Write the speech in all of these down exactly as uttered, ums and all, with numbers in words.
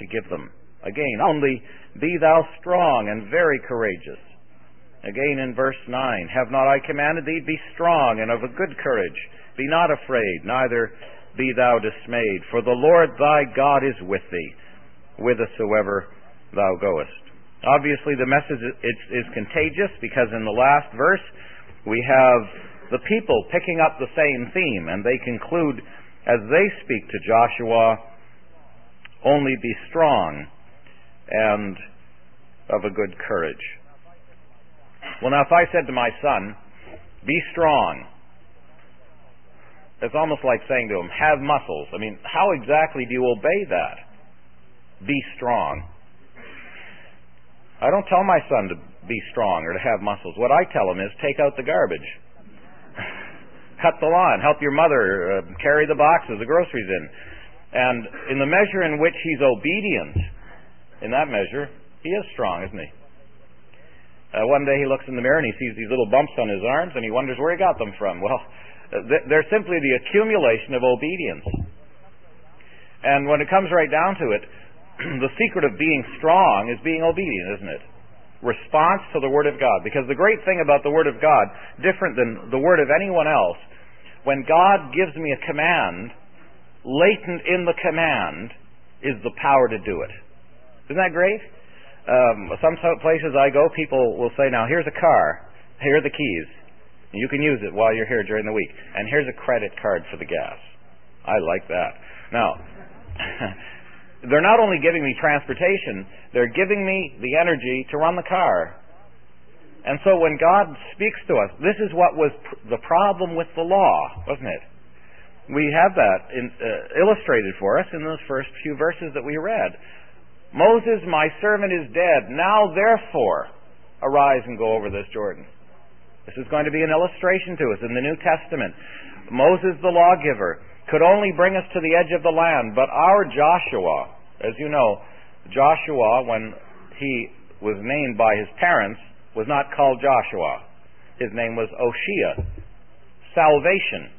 to give them. Again, only be thou strong and very courageous. Again in verse nine, have not I commanded thee, be strong and of a good courage. Be not afraid, neither be thou dismayed. For the Lord thy God is with thee, whithersoever thou goest. Obviously the message is, is contagious, because in the last verse we have the people picking up the same theme, and they conclude as they speak to Joshua, only be strong and of a good courage. Well, now, if I said to my son, be strong, it's almost like saying to him, have muscles. I mean, how exactly do you obey that? Be strong. I don't tell my son to be strong or to have muscles. What I tell him is, take out the garbage. Cut the lawn. Help your mother uh, carry the boxes, the groceries in. And in the measure in which he's obedient, in that measure, he is strong, isn't he? Uh, one day he looks in the mirror and he sees these little bumps on his arms and he wonders where he got them from. Well, they're simply the accumulation of obedience. And when it comes right down to it, the secret of being strong is being obedient, isn't it? Response to the Word of God. Because the great thing about the Word of God, different than the Word of anyone else, when God gives me a command, latent in the command is the power to do it. Isn't that great? Um, some places I go, people will say, now here's a car, here are the keys. You can use it while you're here during the week. And here's a credit card for the gas. I like that. Now, they're not only giving me transportation, they're giving me the energy to run the car. And so when God speaks to us, this is what was pr- the problem with the law, wasn't it? We have that in, uh, illustrated for us in those first few verses that we read. Moses, my servant, is dead. Now, therefore, arise and go over this Jordan. This is going to be an illustration to us in the New Testament. Moses, the lawgiver, could only bring us to the edge of the land, but our Joshua, as you know, Joshua, when he was named by his parents, was not called Joshua. His name was Oshea, salvation.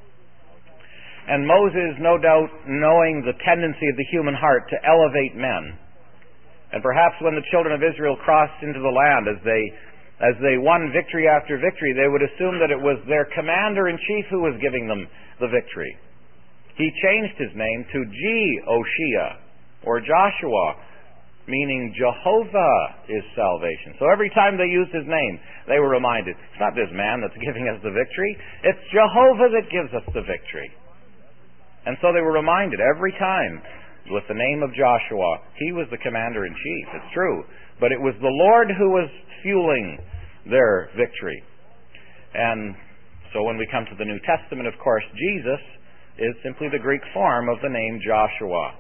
And Moses, no doubt, knowing the tendency of the human heart to elevate men, and perhaps when the children of Israel crossed into the land, as they as they won victory after victory, they would assume that it was their commander-in-chief who was giving them the victory. He changed his name to Jehoshua, or Joshua, meaning Jehovah is salvation. So every time they used his name, they were reminded, it's not this man that's giving us the victory, it's Jehovah that gives us the victory. And so they were reminded every time, with the name of Joshua, he was the commander-in-chief, it's true, but it was the Lord who was fueling their victory. And so when we come to the New Testament, of course, Jesus is simply the Greek form of the name Joshua.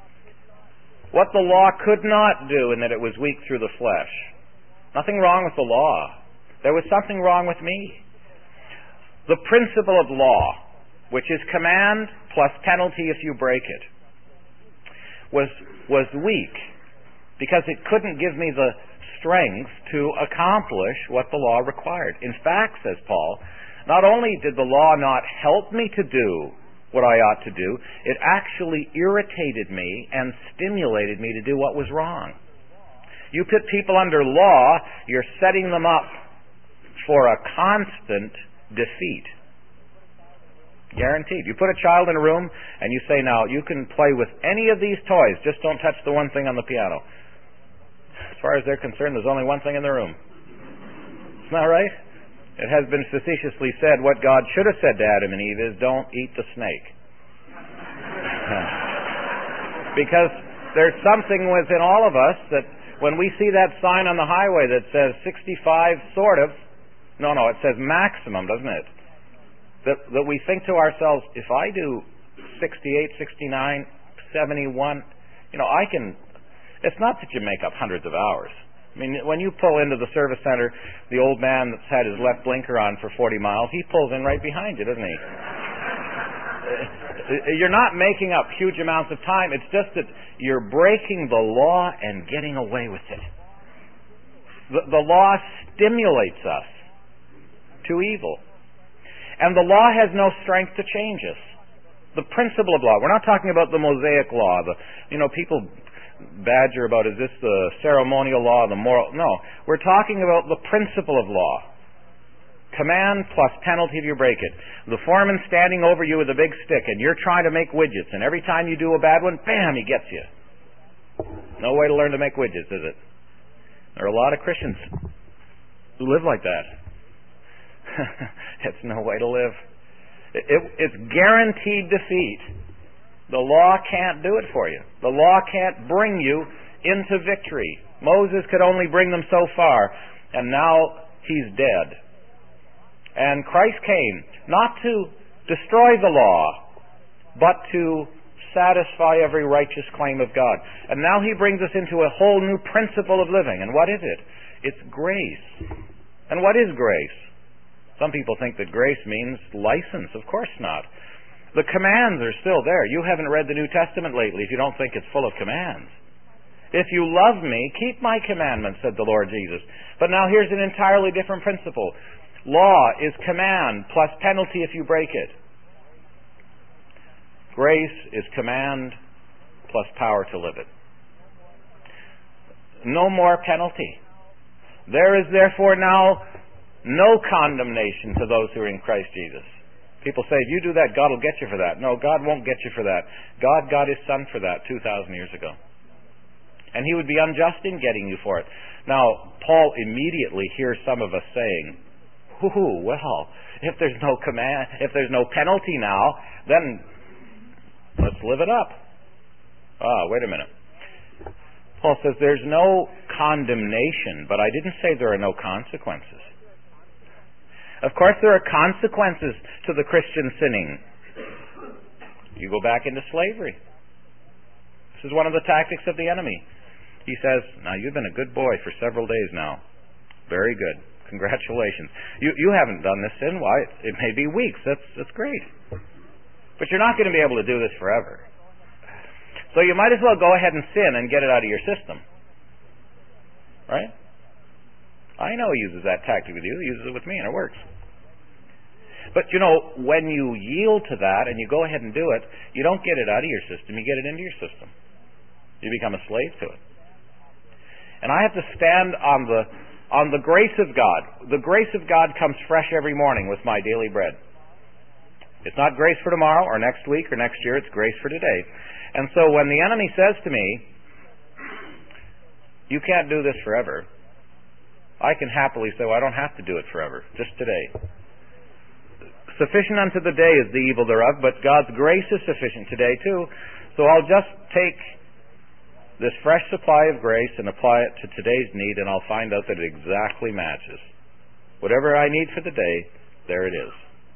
What the law could not do, in that it was weak through the flesh. Nothing wrong with the law. There was something wrong with me. The principle of law, which is command plus penalty if you break it, was was weak because it couldn't give me the strength to accomplish what the law required. In fact, says Paul, not only did the law not help me to do what I ought to do, it actually irritated me and stimulated me to do what was wrong. You put people under law, you're setting them up for a constant defeat. Guaranteed. You put a child in a room and you say, now, you can play with any of these toys, just don't touch the one thing on the piano. As far as they're concerned, there's only one thing in the room. Isn't that right? It has been facetiously said, what God should have said to Adam and Eve is, don't eat the snake. Because there's something within all of us that when we see that sign on the highway that says sixty-five, sort of, no, no, it says maximum, doesn't it? That, that we think to ourselves, if I do sixty-eight, sixty-nine, seventy-one, you know, I can, it's not that you make up hundreds of hours. I mean, when you pull into the service center, the old man that's had his left blinker on for forty miles, he pulls in right behind you, doesn't he? You're not making up huge amounts of time. It's just that you're breaking the law and getting away with it. The, the law stimulates us to evil. And the law has no strength to change us. The principle of law. We're not talking about the Mosaic law. The, you know, people badger about, is this the ceremonial law, the moral? No. We're talking about the principle of law. Command plus penalty if you break it. The foreman standing over you with a big stick, and you're trying to make widgets, and every time you do a bad one, bam, he gets you. No way to learn to make widgets, is it? There are a lot of Christians who live like that. It's no way to live. It, it, it's guaranteed defeat. The law can't do it for you. The law can't bring you into victory. Moses could only bring them so far, and now he's dead. And Christ came not to destroy the law, but to satisfy every righteous claim of God. And now he brings us into a whole new principle of living. And what is it? It's grace. And what is grace? Some people think that grace means license. Of course not. The commands are still there. You haven't read the New Testament lately if you don't think it's full of commands. If you love me, keep my commandments, said the Lord Jesus. But now here's an entirely different principle. Law is command plus penalty if you break it. Grace is command plus power to live it. No more penalty. There is therefore now no condemnation to those who are in Christ Jesus. People say, if you do that, God will get you for that. No, God won't get you for that. God got His Son for that two thousand years ago. And He would be unjust in getting you for it. Now, Paul immediately hears some of us saying, Ooh, well, if there's no command, if there's no penalty now, then let's live it up. Ah, wait a minute. Paul says there's no condemnation, but I didn't say there are no consequences. Of course there are consequences to the Christian sinning. You go back into slavery. This is one of the tactics of the enemy. He says, now you've been a good boy for several days now. Very good. Congratulations. You you haven't done this sin. Why? It may be weeks. That's that's great. But you're not going to be able to do this forever. So you might as well go ahead and sin and get it out of your system. Right? I know he uses that tactic with you. He uses it with me, and it works. But you know, when you yield to that and you go ahead and do it, you don't get it out of your system. You get it into your system. You become a slave to it. And I have to stand on the on the grace of God. The grace of God comes fresh every morning with my daily bread. It's not grace for tomorrow or next week or next year. It's grace for today. And so when the enemy says to me, you can't do this forever, I can happily say, well, I don't have to do it forever. Just today. Sufficient unto the day is the evil thereof, but God's grace is sufficient today too. So I'll just take this fresh supply of grace and apply it to today's need, and I'll find out that it exactly matches. Whatever I need for the day, there it is.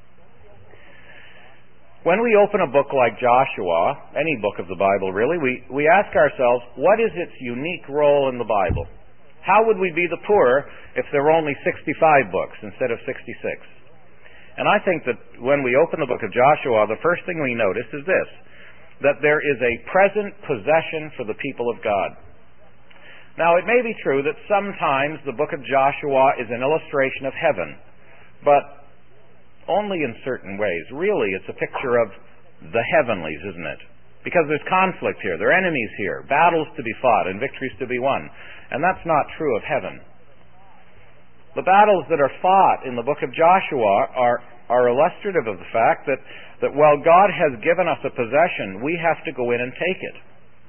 When we open a book like Joshua, any book of the Bible really, we, we ask ourselves, what is its unique role in the Bible? How would we be the poor if there were only sixty-five books instead of sixty-six? And I think that when we open the book of Joshua, the first thing we notice is this, that there is a present possession for the people of God. Now, it may be true that sometimes the book of Joshua is an illustration of heaven, but only in certain ways. Really, it's a picture of the heavenlies, isn't it? Because there's conflict here, there are enemies here, battles to be fought and victories to be won. And that's not true of heaven. The battles that are fought in the book of Joshua are, are illustrative of the fact that, that while God has given us a possession, we have to go in and take it.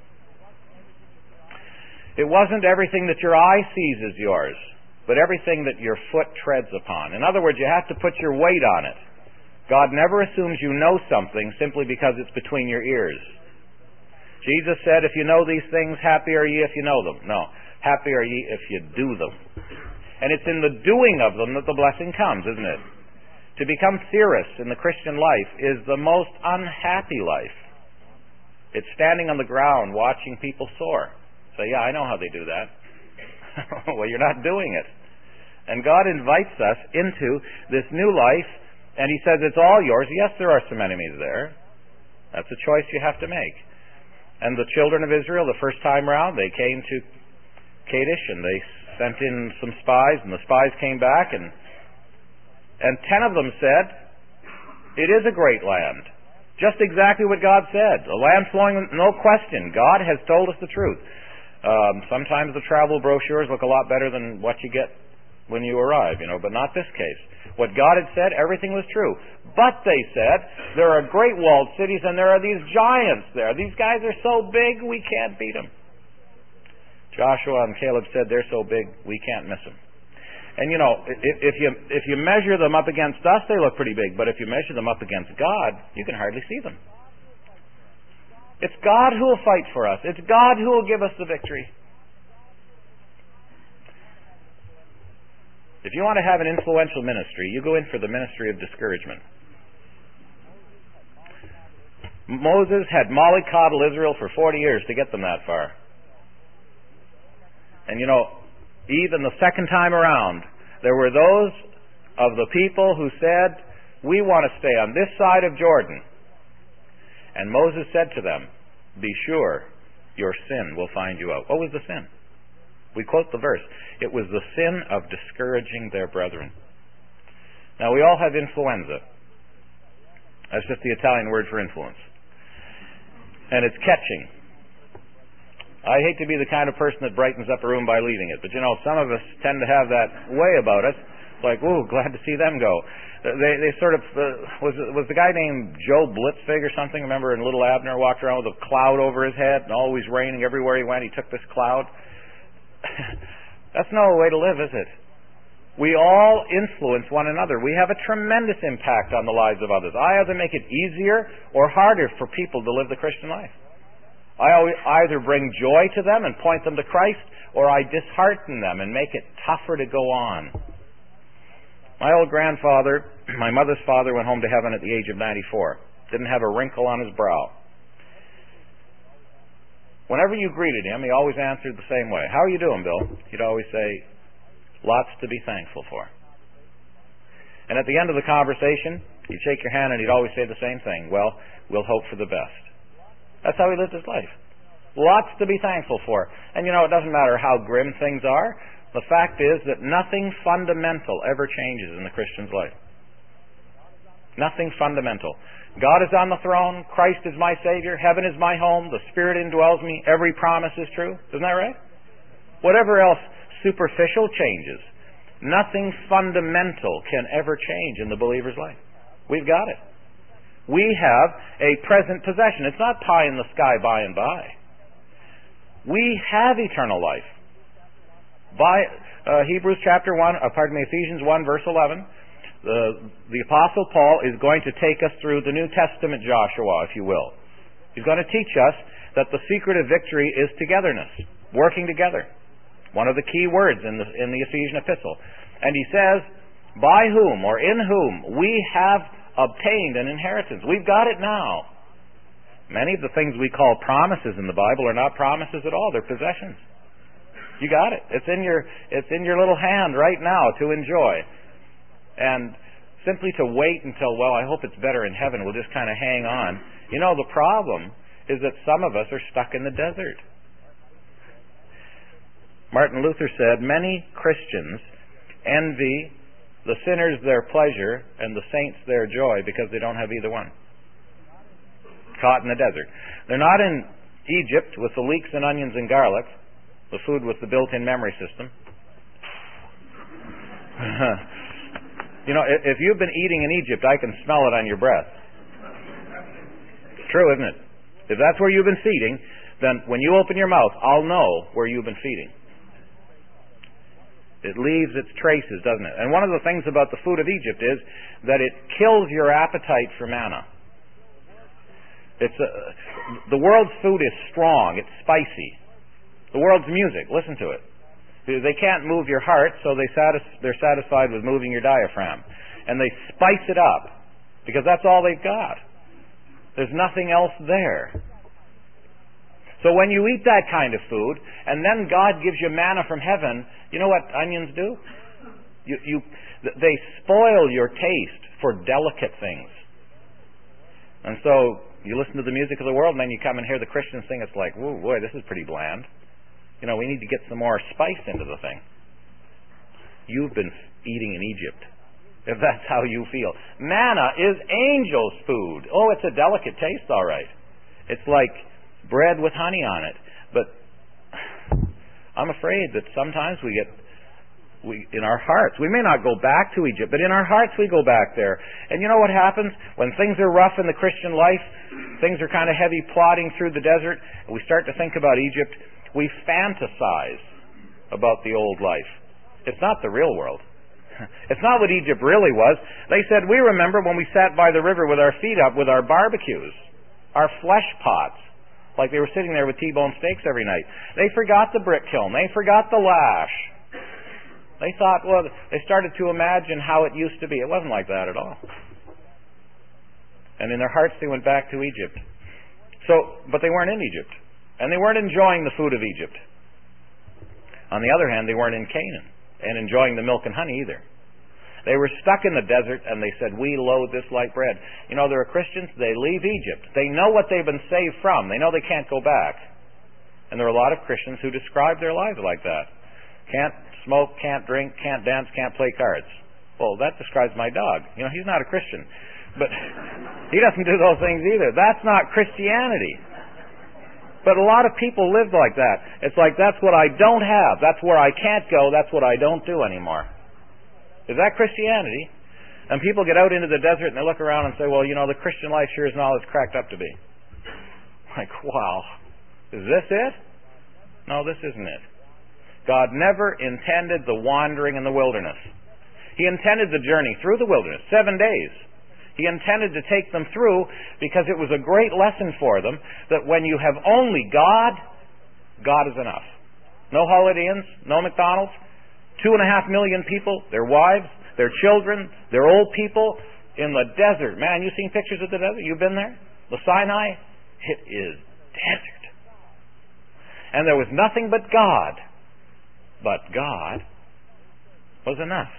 It wasn't everything that your eye sees is yours, but everything that your foot treads upon. In other words, you have to put your weight on it. God never assumes you know something simply because it's between your ears. Jesus said, if you know these things, happy are ye if you know them. No, happy are ye if you do them. And it's in the doing of them that the blessing comes, isn't it? To become theorists in the Christian life is the most unhappy life. It's standing on the ground watching people soar. Say, yeah, I know how they do that. Well, you're not doing it. And God invites us into this new life, and He says it's all yours. Yes, there are some enemies there. That's a choice you have to make. And the children of Israel, the first time around, they came to Kadesh, and they sent in some spies, and the spies came back, and and ten of them said, it is a great land. Just exactly what God said. A land flowing, no question. God has told us the truth. Um, sometimes the travel brochures look a lot better than what you get when you arrive, you know, but not this case. What God had said, everything was true. But they said, there are great walled cities and there are these giants there. These guys are so big, we can't beat them. Joshua and Caleb said, they're so big, we can't miss them. And you know, if, if you if you measure them up against us, they look pretty big. But if you measure them up against God, you can hardly see them. It's God who will fight for us. It's God who will give us the victory. If you want to have an influential ministry, you go in for the ministry of discouragement. Moses had mollycoddle Israel for forty years to get them that far. And you know, even the second time around, there were those of the people who said, we want to stay on this side of Jordan. And Moses said to them, be sure your sin will find you out. What was the sin? We quote the verse. It was the sin of discouraging their brethren. Now, we all have influenza. That's just the Italian word for influence. And it's catching. I hate to be the kind of person that brightens up a room by leaving it, but you know, some of us tend to have that way about us. Like, ooh, glad to see them go. They they sort of, uh, was was the guy named Joe Blitzfig or something, remember, in Little Abner, walked around with a cloud over his head and always raining everywhere he went. He took this cloud. That's no way to live, is it? We all influence one another. We have a tremendous impact on the lives of others. I either make it easier or harder for people to live the Christian life. I either bring joy to them and point them to Christ, or I dishearten them and make it tougher to go on. My old grandfather, my mother's father, went home to heaven at the age of ninety-four. Didn't have a wrinkle on his brow. Whenever you greeted him, he always answered the same way. How are you doing, Bill? He'd always say, lots to be thankful for. And at the end of the conversation, he'd shake your hand and he'd always say the same thing. Well, we'll hope for the best. That's how he lived his life. Lots to be thankful for. And you know, it doesn't matter how grim things are. The fact is that nothing fundamental ever changes in the Christian's life. Nothing fundamental. God is on the throne. Christ is my Savior. Heaven is my home. The Spirit indwells me. Every promise is true. Isn't that right? Whatever else superficial changes, nothing fundamental can ever change in the believer's life. We've got it. We have a present possession. It's not pie in the sky by and by. We have eternal life. By uh, Hebrews chapter one, uh, pardon me, Ephesians one, verse eleven, the, the Apostle Paul is going to take us through the New Testament Joshua, if you will. He's going to teach us that the secret of victory is togetherness, working together. One of the key words in the, in the Ephesian epistle. And he says, by whom or in whom we have obtained an inheritance. We've got it now. Many of the things we call promises in the Bible are not promises at all. They're possessions. You got it. It's in your it's in your little hand right now to enjoy. And simply to wait until, well, I hope it's better in heaven, we'll just kind of hang on. You know, the problem is that some of us are stuck in the desert. Martin Luther said, many Christians envy the sinners their pleasure and the saints their joy because they don't have either one. Caught in the desert. They're not in Egypt with the leeks and onions and garlic, the food with the built-in memory system. You know, if you've been eating in Egypt, I can smell it on your breath. It's true, isn't it? If that's where you've been feeding, then when you open your mouth, I'll know where you've been feeding. It leaves its traces, doesn't it? And one of the things about the food of Egypt is that it kills your appetite for manna. It's a, the world's food is strong. It's spicy. The world's music, listen to it. They can't move your heart, so they satis- they're satisfied with moving your diaphragm. And they spice it up, because that's all they've got. There's nothing else there. So when you eat that kind of food, and then God gives you manna from heaven, you know what onions do? You, you, they spoil your taste for delicate things. And so you listen to the music of the world, and then you come and hear the Christians sing, it's like, whoa, boy, this is pretty bland. You know, we need to get some more spice into the thing. You've been eating in Egypt, if that's how you feel. Manna is angels' food. Oh, it's a delicate taste, all right. It's like bread with honey on it. But I'm afraid that sometimes we get, we in our hearts, we may not go back to Egypt, but in our hearts we go back there. And you know what happens? When things are rough in the Christian life, things are kind of heavy plodding through the desert, and we start to think about Egypt, we fantasize about the old life. It's not the real world. It's not what Egypt really was. They said, we remember when we sat by the river with our feet up with our barbecues, our flesh pots, like they were sitting there with T-bone steaks every night. They forgot the brick kiln. They forgot the lash. They thought, well, they started to imagine how it used to be. It wasn't like that at all. And in their hearts they went back to Egypt. So, but they weren't in Egypt. And they weren't enjoying the food of Egypt. On the other hand, they weren't in Canaan and enjoying the milk and honey either. They were stuck in the desert, and they said, we loathe this light bread. You know, there are Christians, they leave Egypt. They know what they've been saved from. They know they can't go back. And there are a lot of Christians who describe their lives like that. Can't smoke, can't drink, can't dance, can't play cards. Well, that describes my dog. You know, he's not a Christian. But he doesn't do those things either. That's not Christianity. But a lot of people live like that. It's like, that's what I don't have. That's where I can't go. That's what I don't do anymore. Is that Christianity? And people get out into the desert and they look around and say, well, you know, the Christian life sure isn't all it's cracked up to be. Like, wow. Is this it? No, this isn't it. God never intended the wandering in the wilderness. He intended the journey through the wilderness, seven days. He intended to take them through because it was a great lesson for them that when you have only God, God is enough. No Holiday Inns, no McDonald's, two and a half million people, their wives, their children, their old people in the desert. Man, you've seen pictures of the desert? You've been there? The Sinai? It is desert. And there was nothing but God. But God was enough.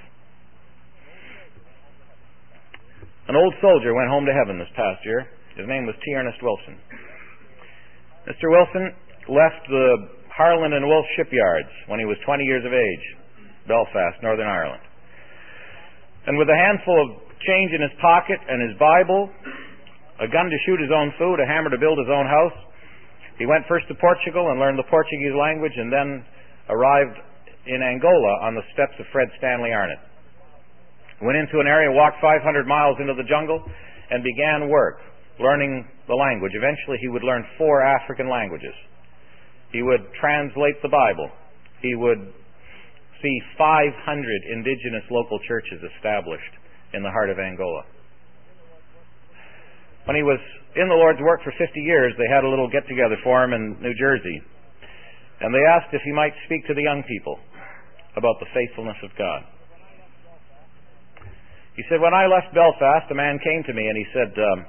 An old soldier went home to heaven this past year. His name was T. Ernest Wilson. Mister Wilson left the Harland and Wolff shipyards when he was twenty years of age, Belfast, Northern Ireland. And with a handful of change in his pocket and his Bible, a gun to shoot his own food, a hammer to build his own house, he went first to Portugal and learned the Portuguese language, and then arrived in Angola on the steps of Fred Stanley Arnott. Went into an area, walked five hundred miles into the jungle, and began work, learning the language. Eventually he would learn four African languages. He would translate the Bible. He would see five hundred indigenous local churches established in the heart of Angola. When he was in the Lord's work for fifty years, they had a little get-together for him in New Jersey. And they asked if he might speak to the young people about the faithfulness of God. He said, when I left Belfast, a man came to me and he said, um,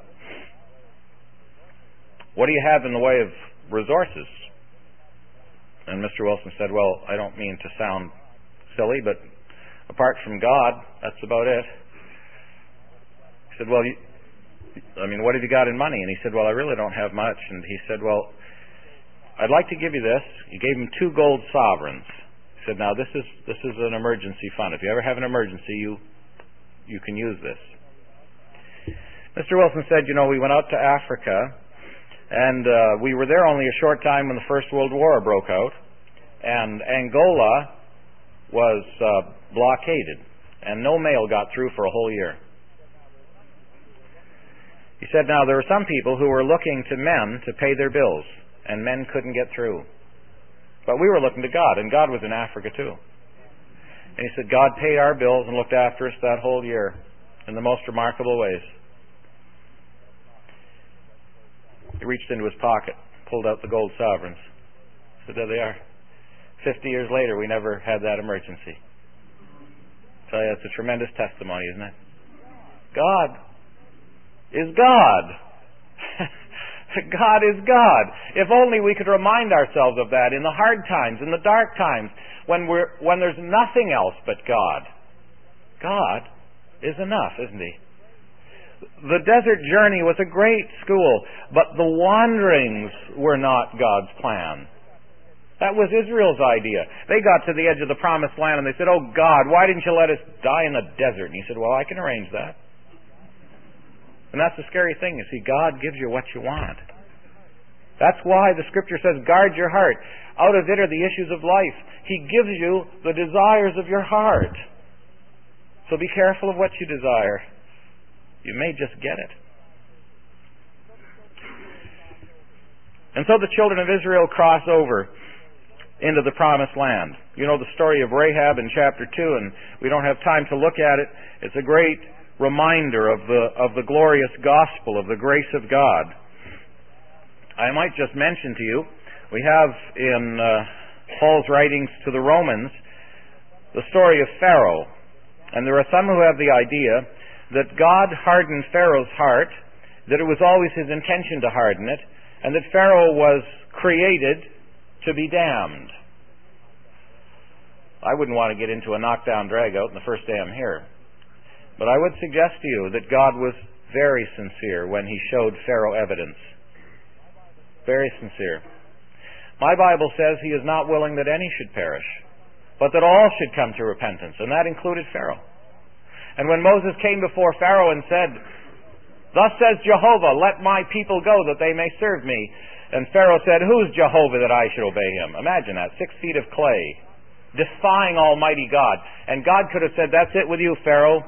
what do you have in the way of resources? And Mister Wilson said, well, I don't mean to sound silly, but apart from God, that's about it. He said, well, you, I mean, what have you got in money? And he said, well, I really don't have much. And he said, well, I'd like to give you this. He gave him two gold sovereigns. He said, now this is this is an emergency fund. If you ever have an emergency, you you can use this. Mister Wilson said, you know, we went out to Africa, and uh, we were there only a short time when the First World War broke out, and Angola was uh, blockaded, and no mail got through for a whole year. He said, now, there were some people who were looking to men to pay their bills, and men couldn't get through. But we were looking to God, and God was in Africa too. And he said, God paid our bills and looked after us that whole year in the most remarkable ways. He reached into his pocket, pulled out the gold sovereigns. Said, there they are. Fifty years later, we never had that emergency. I tell you, it's a tremendous testimony, isn't it? God is God. God is God. If only we could remind ourselves of that in the hard times, in the dark times, when we're when there's nothing else but God. God is enough, isn't He? The desert journey was a great school, but the wanderings were not God's plan. That was Israel's idea. They got to the edge of the promised land and they said, oh God, why didn't you let us die in the desert? And He said, well, I can arrange that. And that's the scary thing. You see, God gives you what you want. That's why the Scripture says, guard your heart. Out of it are the issues of life. He gives you the desires of your heart. So be careful of what you desire. You may just get it. And so the children of Israel cross over into the promised land. You know the story of Rahab in chapter two, and we don't have time to look at it. It's a great reminder of the of the glorious gospel, of the grace of God. I might just mention to you, we have in uh, Paul's writings to the Romans the story of Pharaoh. And there are some who have the idea that God hardened Pharaoh's heart, that it was always his intention to harden it, and that Pharaoh was created to be damned. I wouldn't want to get into a knockdown drag-out in the first day I'm here. But I would suggest to you that God was very sincere when he showed Pharaoh evidence. Very sincere. My Bible says he is not willing that any should perish, but that all should come to repentance, and that included Pharaoh. And when Moses came before Pharaoh and said, "Thus says Jehovah, let my people go that they may serve me," and Pharaoh said, "Who's Jehovah that I should obey him?" Imagine that, six feet of clay, defying Almighty God. And God could have said, "That's it with you, Pharaoh."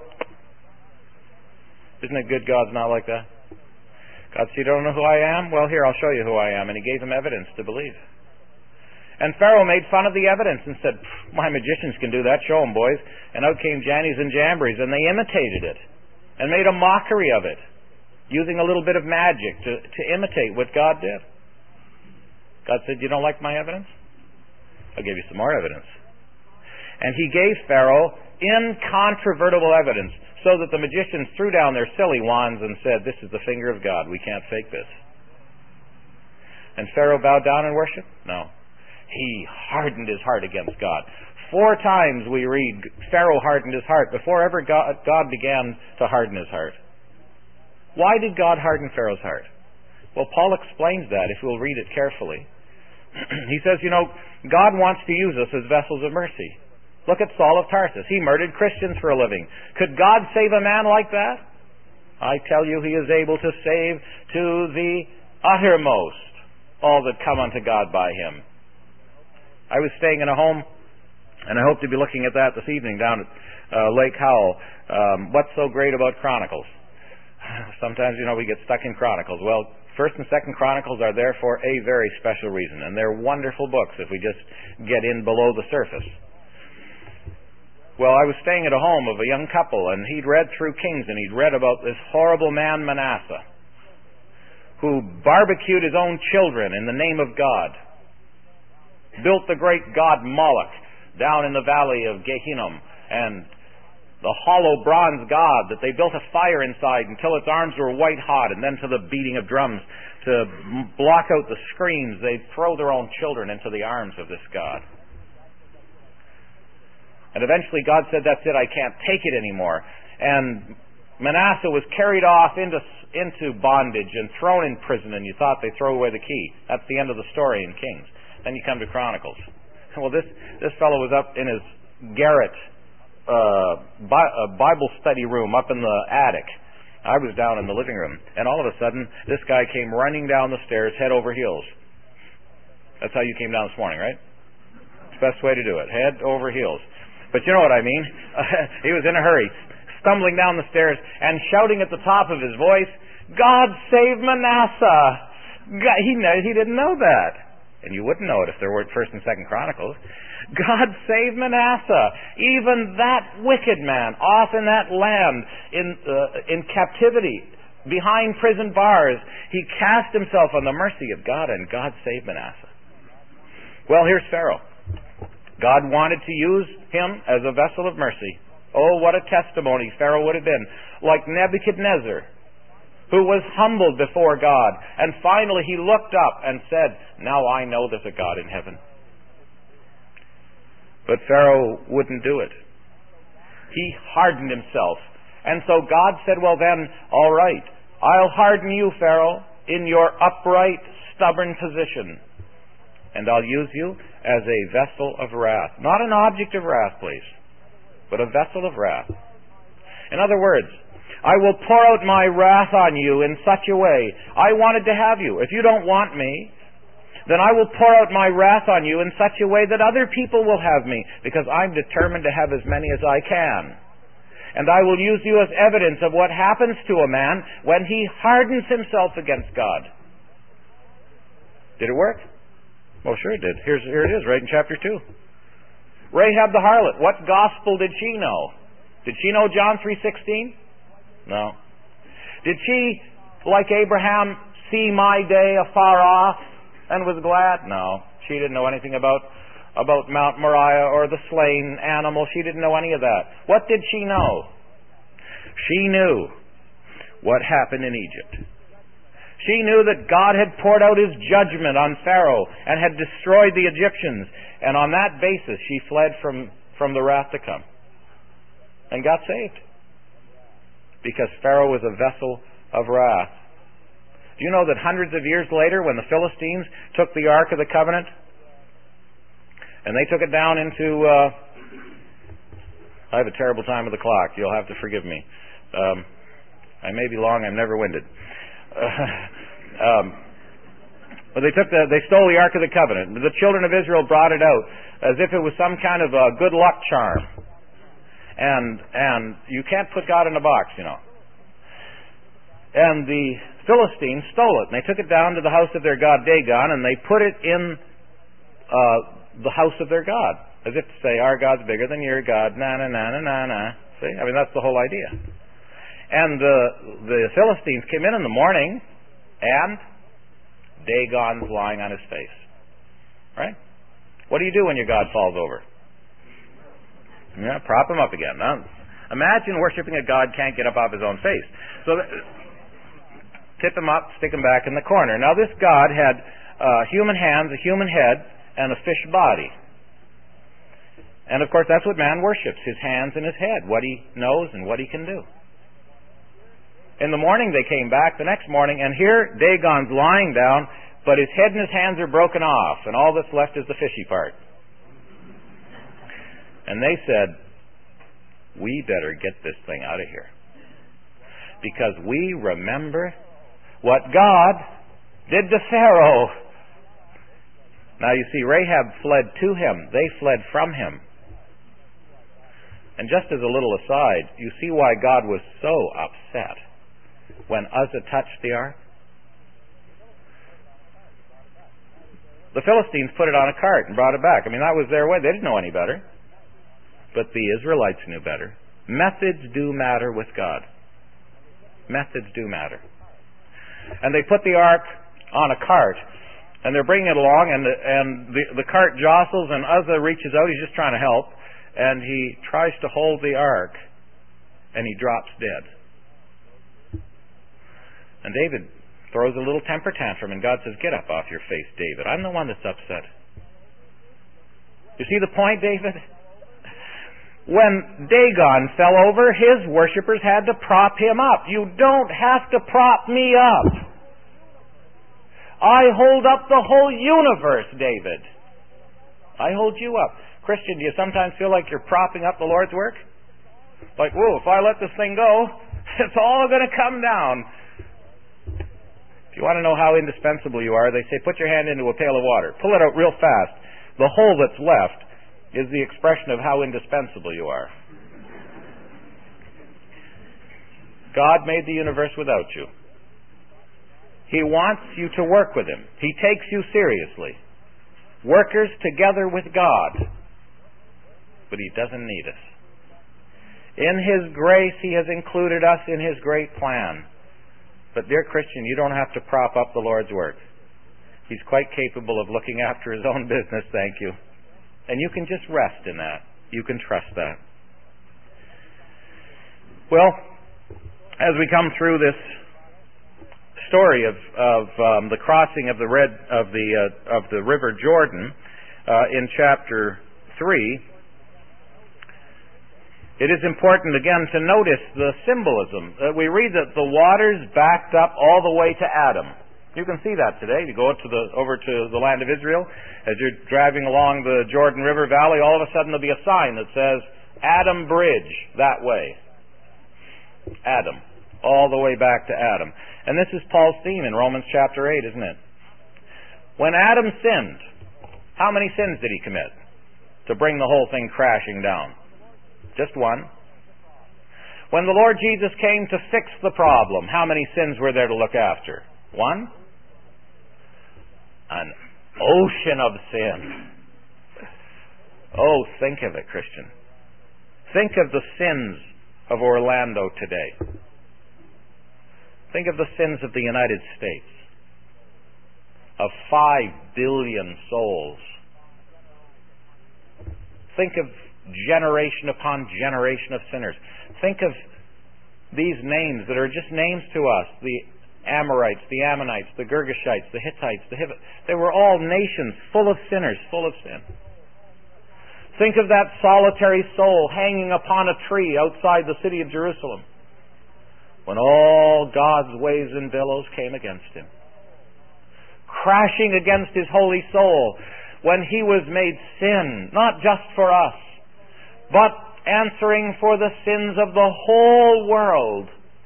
Isn't it good God's not like that? God said, "You don't know who I am? Well, here, I'll show you who I am." And he gave him evidence to believe. And Pharaoh made fun of the evidence and said, "My magicians can do that. Show them, boys." And out came Jannies and Jambries, and they imitated it and made a mockery of it, using a little bit of magic to, to imitate what God did. God said, "You don't like my evidence? I'll give you some more evidence." And he gave Pharaoh incontrovertible evidence, so that the magicians threw down their silly wands and said, "This is the finger of God. We can't fake this." And Pharaoh bowed down and worshiped? No. He hardened his heart against God. Four times we read Pharaoh hardened his heart before ever God, God began to harden his heart. Why did God harden Pharaoh's heart? Well, Paul explains that if we'll read it carefully. He says, you know, God wants to use us as vessels of mercy. Look at Saul of Tarsus. He murdered Christians for a living. Could God save a man like that? I tell you, he is able to save to the uttermost all that come unto God by him. I was staying in a home, and I hope to be looking at that this evening down at uh, Lake Howell. Um, what's so great about Chronicles? Sometimes, you know, we get stuck in Chronicles. Well, First and Second Chronicles are there for a very special reason, and they're wonderful books if we just get in below the surface. Well, I was staying at a home of a young couple, and he'd read through Kings, and he'd read about this horrible man Manasseh, who barbecued his own children in the name of God, built the great god Moloch down in the valley of Gehinnom, and the hollow bronze god that they built a fire inside until its arms were white hot, and then to the beating of drums to block out the screams, they'd throw their own children into the arms of this god. And eventually God said, "That's it, I can't take it anymore." And Manasseh was carried off into into bondage and thrown in prison, and you thought they'd throw away the key. That's the end of the story in Kings. Then you come to Chronicles. Well, this, this fellow was up in his garret uh, Bi- uh, Bible study room up in the attic. I was down in the living room. And all of a sudden, this guy came running down the stairs head over heels. That's how you came down this morning, right? It's the best way to do it. Head over heels. But you know what I mean. He was in a hurry, stumbling down the stairs and shouting at the top of his voice, "God save Manasseh!" God, he, he didn't know that. And you wouldn't know it if there weren't First and Second Chronicles. God save Manasseh, even that wicked man, off in that land, in uh, in captivity, behind prison bars. He cast himself on the mercy of God, and God saved Manasseh. Well, here's Pharaoh. God wanted to use him as a vessel of mercy. Oh, what a testimony Pharaoh would have been. Like Nebuchadnezzar, who was humbled before God. And finally he looked up and said, "Now I know there's a God in heaven." But Pharaoh wouldn't do it. He hardened himself. And so God said, "Well then, all right, I'll harden you, Pharaoh, in your upright, stubborn position. And I'll use you as a vessel of wrath." Not an object of wrath, please, but a vessel of wrath. In other words, I will pour out my wrath on you in such a way. I wanted to have you. If you don't want me, then I will pour out my wrath on you in such a way that other people will have me, because I'm determined to have as many as I can. And I will use you as evidence of what happens to a man when he hardens himself against God. Did it work? Well, sure it did. Here's, here it is, right in chapter two. Rahab the harlot, what gospel did she know? Did she know John three sixteen? No. Did she, like Abraham, see my day afar off and was glad? No. She didn't know anything about, about Mount Moriah or the slain animal. She didn't know any of that. What did she know? She knew what happened in Egypt. She knew that God had poured out His judgment on Pharaoh and had destroyed the Egyptians. And on that basis, she fled from, from the wrath to come and got saved. Because Pharaoh was a vessel of wrath. Do you know that hundreds of years later, when the Philistines took the Ark of the Covenant, and they took it down into... Uh, I have a terrible time with the clock. You'll have to forgive me. Um, I may be long. I'm never winded. Uh, um, but they took the, they stole the Ark of the Covenant. The children of Israel brought it out as if it was some kind of a good luck charm. And and you can't put God in a box, you know. And the Philistines stole it, and they took it down to the house of their god Dagon, and they put it in uh, the house of their god, as if to say, our God's bigger than your God. Na na na na na na. See, I mean that's the whole idea. And the the Philistines came in in the morning, and Dagon's lying on his face. Right? What do you do when your God falls over? Yeah, prop him up again. Now, imagine worshiping a God can't get up off his own face. So, tip him up, stick him back in the corner. Now, this God had uh, human hands, a human head, and a fish body. And of course, that's what man worships: his hands and his head, what he knows and what he can do. In the morning they came back, the next morning, and here Dagon's lying down, but his head and his hands are broken off, and all that's left is the fishy part. And they said, we better get this thing out of here. Because we remember what God did to Pharaoh. Now you see, Rahab fled to him. They fled from him. And just as a little aside, you see why God was so upset when Uzzah touched the ark? The Philistines put it on a cart and brought it back. I mean, that was their way. They didn't know any better. But the Israelites knew better. Methods do matter with God. Methods do matter. And they put the ark on a cart, and they're bringing it along, and the, and the, the cart jostles, and Uzzah reaches out. He's just trying to help, and he tries to hold the ark, and he drops dead. And David throws a little temper tantrum, and God says, get up off your face, David. I'm the one that's upset. You see the point, David? When Dagon fell over, his worshippers had to prop him up. You don't have to prop me up. I hold up the whole universe, David. I hold you up. Christian, do you sometimes feel like you're propping up the Lord's work? Like, whoa, if I let this thing go, it's all going to come down. If you want to know how indispensable you are, they say, put your hand into a pail of water. Pull it out real fast. The hole that's left is the expression of how indispensable you are. God made the universe without you. He wants you to work with Him. He takes you seriously. Workers together with God. But He doesn't need us. In His grace, He has included us in His great plan. But dear Christian, you don't have to prop up the Lord's work. He's quite capable of looking after His own business, thank you. And you can just rest in that. You can trust that. Well, as we come through this story of, of um, the crossing of the red of the uh, of the River Jordan uh, in chapter three, it is important again to notice the symbolism. Uh, we read that the waters backed up all the way to Adam. You can see that today. You go to the, over to the land of Israel, as you're driving along the Jordan River Valley, all of a sudden there'll be a sign that says, Adam Bridge, that way. Adam. All the way back to Adam. And this is Paul's theme in Romans chapter eight, isn't it? When Adam sinned, how many sins did he commit to bring the whole thing crashing down? Just one. When the Lord Jesus came to fix the problem, how many sins were there to look after? One? An ocean of sin. Oh, think of it, Christian. Think of the sins of Orlando today. Think of the sins of the United States, of five billion souls. Think of generation upon generation of sinners. Think of these names that are just names to us, the Amorites, the Ammonites, the Girgashites, the Hittites, the Hivites. They were all nations full of sinners, full of sin. Think of that solitary soul hanging upon a tree outside the city of Jerusalem when all God's waves and billows came against him, crashing against his holy soul when he was made sin, not just for us, but answering for the sins of the whole world.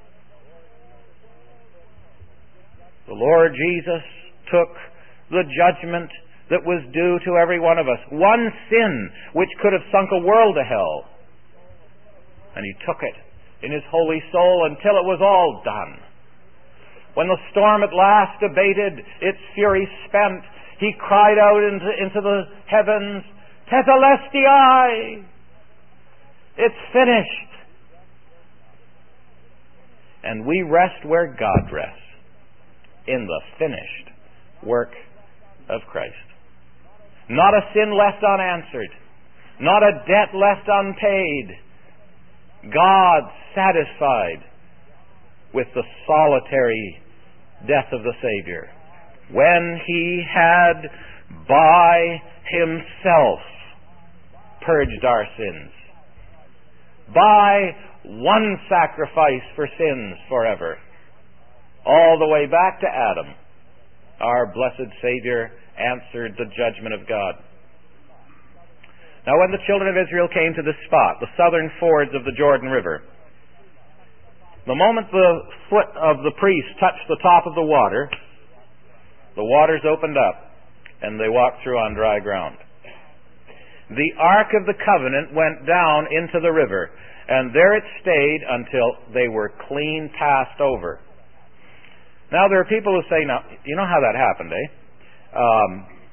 The Lord Jesus took the judgment that was due to every one of us. One sin which could have sunk a world to hell. And he took it in his holy soul until it was all done. When the storm at last abated, its fury spent, he cried out into, into the heavens, Tetelestai! It's finished. And we rest where God rests, in the finished work of Christ. Not a sin left unanswered. Not a debt left unpaid. God satisfied with the solitary death of the Savior when He had by Himself purged our sins. By one sacrifice for sins forever. All the way back to Adam, our blessed Savior answered the judgment of God. Now when the children of Israel came to this spot, the southern fords of the Jordan River, the moment the foot of the priest touched the top of the water, the waters opened up and they walked through on dry ground. The Ark of the Covenant went down into the river, and there it stayed until they were clean passed over. Now there are people who say, now, you know how that happened, eh? Um,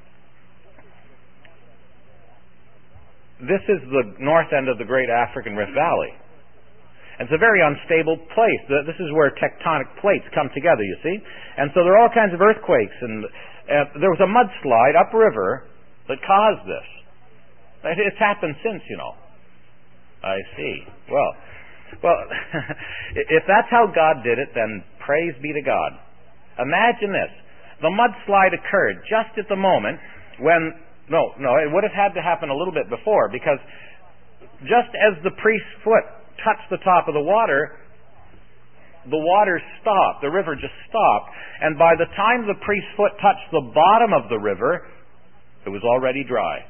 this is the north end of the great African Rift Valley. And it's a very unstable place. This is where tectonic plates come together, you see. And so there are all kinds of earthquakes. And uh, there was a mudslide upriver that caused this. It's happened since, you know. I see. Well, well, if that's how God did it, then praise be to God. Imagine this. The mudslide occurred just at the moment when, no, no, it would have had to happen a little bit before, because just as the priest's foot touched the top of the water, the water stopped. The river just stopped. And by the time the priest's foot touched the bottom of the river, it was already dry.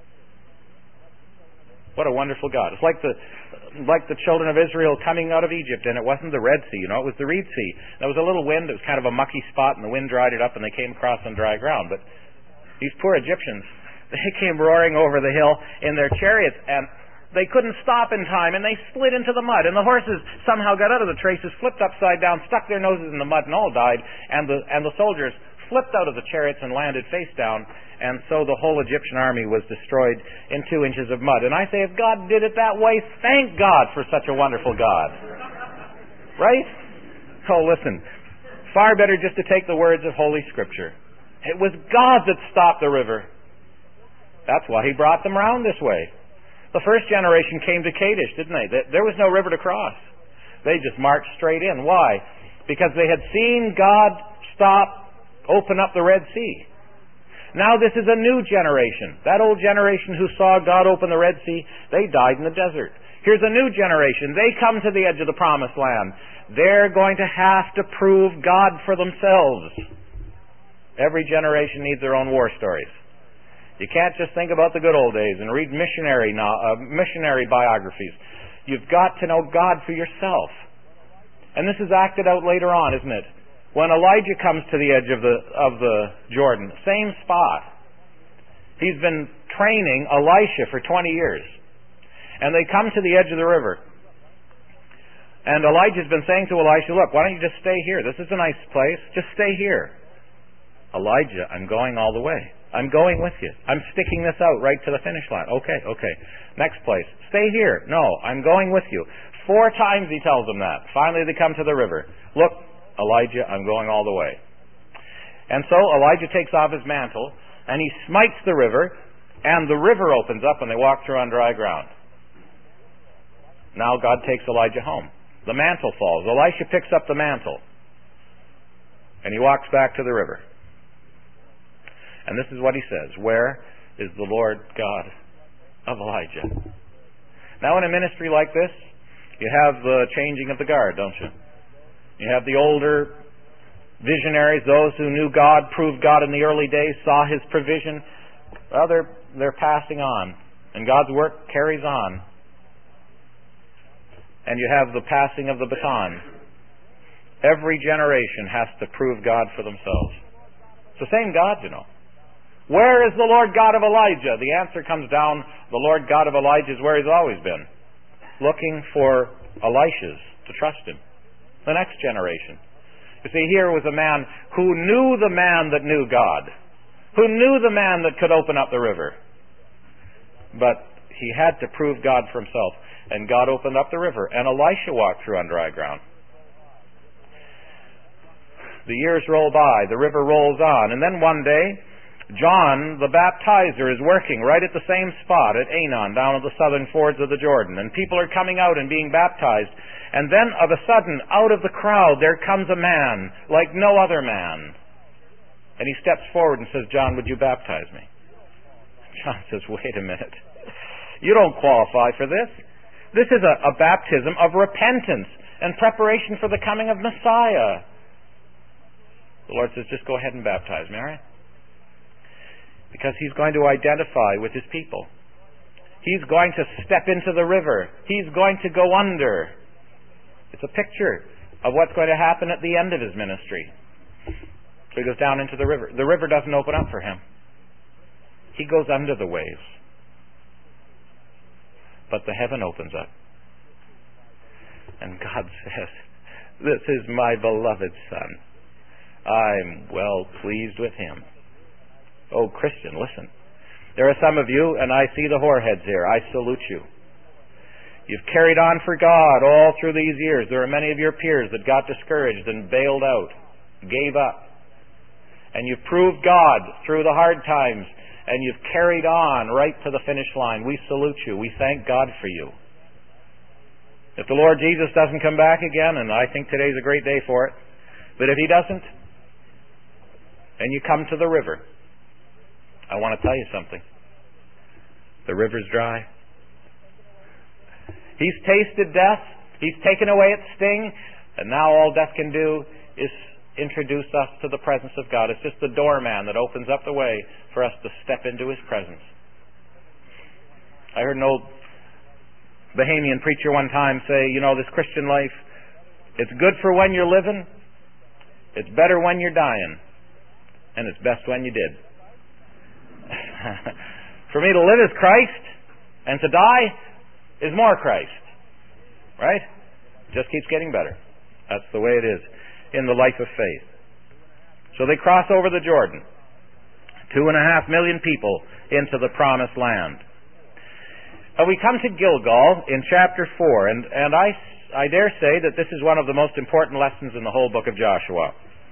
What a wonderful God. It's like the like the children of Israel coming out of Egypt, and it wasn't the Red Sea, you know, it was the Reed Sea. There was a little wind, it was kind of a mucky spot, and the wind dried it up, and they came across on dry ground. But these poor Egyptians, they came roaring over the hill in their chariots, and they couldn't stop in time, and they slid into the mud, and the horses somehow got out of the traces, flipped upside down, stuck their noses in the mud, and all died, and the and the soldiers flipped out of the chariots and landed face down, and so the whole Egyptian army was destroyed in two inches of mud. And I say, if God did it that way, thank God for such a wonderful God. Right? Oh, listen, far better just to take the words of Holy Scripture. It was God that stopped the river. That's why He brought them around this way. The first generation came to Kadesh, didn't they? There was no river to cross. They just marched straight in. Why? Because they had seen God stop open up the Red Sea. Now this is a new generation. That old generation who saw God open the Red Sea, they died in the desert. Here's a new generation. They come to the edge of the Promised Land. They're going to have to prove God for themselves. Every generation needs their own war stories. You can't just think about the good old days and read missionary uh, missionary biographies. You've got to know God for yourself. And this is acted out later on, isn't it? when Elijah comes to the edge of the of the Jordan, same spot. He's been training Elisha for twenty years. And they come to the edge of the river. And Elijah's been saying to Elisha, look, why don't you just stay here? This is a nice place. Just stay here. Elijah, I'm going all the way. I'm going with you. I'm sticking this out right to the finish line. Okay, okay. Next place. Stay here. No, I'm going with you. Four times he tells them that. Finally they come to the river. Look, Elijah, I'm going all the way. And so Elijah takes off his mantle and he smites the river, and the river opens up and they walk through on dry ground. Now God takes Elijah home. The mantle falls. Elisha picks up the mantle and he walks back to the river. And this is what he says, where is the Lord God of Elijah? Now in a ministry like this, you have the changing of the guard, don't you? You have the older visionaries, those who knew God, proved God in the early days, saw His provision. Well, they're, they're passing on, and God's work carries on. And you have the passing of the baton. Every generation has to prove God for themselves. It's the same God, you know. Where is the Lord God of Elijah? The answer comes down, the Lord God of Elijah is where He's always been. Looking for Elishas to trust Him. The next generation. You see, here was a man who knew the man that knew God. Who knew the man that could open up the river. But he had to prove God for himself. And God opened up the river. And Elisha walked through on dry ground. The years roll by. The river rolls on. And then one day, John the baptizer is working right at the same spot at Aenon, down at the southern fords of the Jordan. And people are coming out and being baptized. And then of a sudden, out of the crowd, there comes a man like no other man. And he steps forward and says, John, would you baptize me? John says, wait a minute. You don't qualify for this. This is a, a baptism of repentance and preparation for the coming of Messiah. The Lord says, just go ahead and baptize me, all right? Because He's going to identify with His people. He's going to step into the river. He's going to go under. It's a picture of what's going to happen at the end of His ministry. So He goes down into the river. The river doesn't open up for Him. He goes under the waves. But the heaven opens up. And God says, this is my beloved Son. I'm well pleased with Him. Oh, Christian, listen. There are some of you, and I see the whoreheads here. I salute you. You've carried on for God all through these years. There are many of your peers that got discouraged and bailed out, gave up. And you've proved God through the hard times, and you've carried on right to the finish line. We salute you. We thank God for you. If the Lord Jesus doesn't come back again, and I think today's a great day for it, but if He doesn't, and you come to the river, I want to tell you something. The river's dry. He's tasted death. He's taken away its sting. And now all death can do is introduce us to the presence of God. It's just the doorman that opens up the way for us to step into His presence. I heard an old Bahamian preacher one time say, you know, this Christian life, it's good for when you're living, it's better when you're dying, and it's best when you did. For me to live is Christ, and to die is more Christ. Right? Just keeps getting better. That's the way it is in the life of faith. So they cross over the Jordan. Two and a half million people into the promised land. Uh, we come to Gilgal in chapter four, and, and I, I dare say that this is one of the most important lessons in the whole book of Joshua.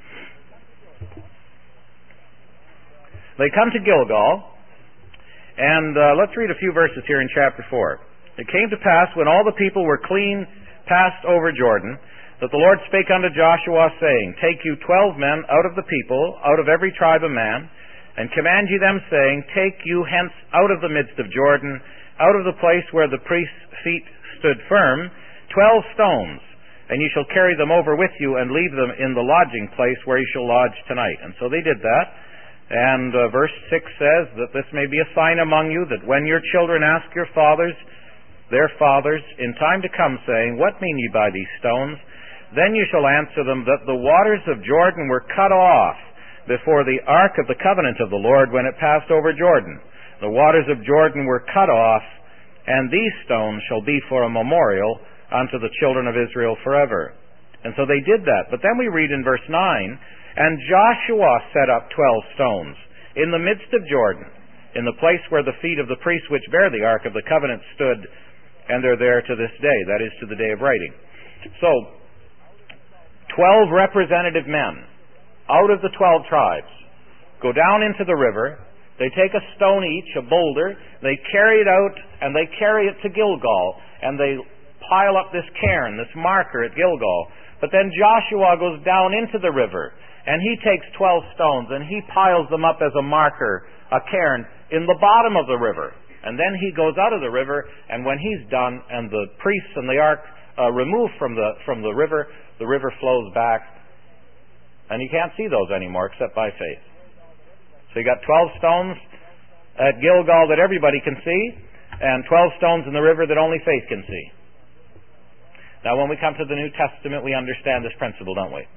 They come to Gilgal, and uh, let's read a few verses here in chapter four. It came to pass, when all the people were clean passed over Jordan, that the Lord spake unto Joshua, saying, Take you twelve men out of the people, out of every tribe of man, and command ye them, saying, Take you hence out of the midst of Jordan, out of the place where the priest's feet stood firm, twelve stones, and ye shall carry them over with you, and leave them in the lodging place where ye shall lodge tonight. And so they did that. And uh, verse six says that this may be a sign among you, that when your children ask your fathers, their fathers, in time to come, saying, What mean ye by these stones? Then you shall answer them that the waters of Jordan were cut off before the ark of the covenant of the Lord when it passed over Jordan. The waters of Jordan were cut off, and these stones shall be for a memorial unto the children of Israel forever. And so they did that. But then we read in verse nine, and Joshua set up twelve stones in the midst of Jordan, in the place where the feet of the priests which bear the ark of the covenant stood, and they're there to this day, that is, to the day of writing. So, twelve representative men out of the twelve tribes go down into the river. They take a stone each, a boulder, they carry it out, and they carry it to Gilgal, and they pile up this cairn, this marker at Gilgal. But then Joshua goes down into the river, and he takes twelve stones, and he piles them up as a marker, a cairn, in the bottom of the river. And then he goes out of the river, and when he's done, and the priests and the ark uh, removed from the from the river, the river flows back, and you can't see those anymore except by faith. So you got twelve stones at Gilgal that everybody can see, and twelve stones in the river that only faith can see. Now when we come to the New Testament, we understand this principle, don't we?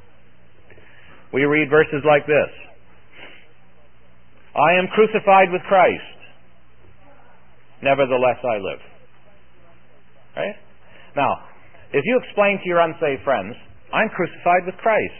We read verses like this. I am crucified with Christ, nevertheless I live. Right? Now, if you explain to your unsaved friends, I'm crucified with Christ,